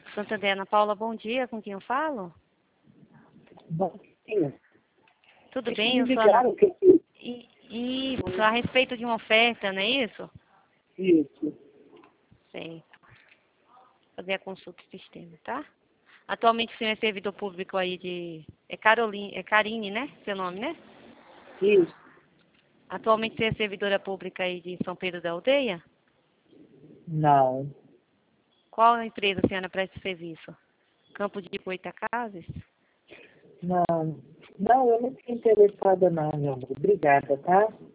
Santander, Ana Paula, bom dia. Com quem eu falo? Bom dia. Tudo Vocês bem? me Eu sou ligaram que Isso, a respeito de uma oferta, não é isso? isso. Certo. Fazer a consulta do sistema, tá? Atualmente o senhor é servidor público aí de... É Karine, né? Seu nome, né? Isso. Atualmente você é servidora pública aí de São Pedro da Aldeia? Não. Qual empresa a senhora presta serviço? Campo de Goitacazes? Não. Não, eu não estou interessada não, meu amor. Obrigada, tá?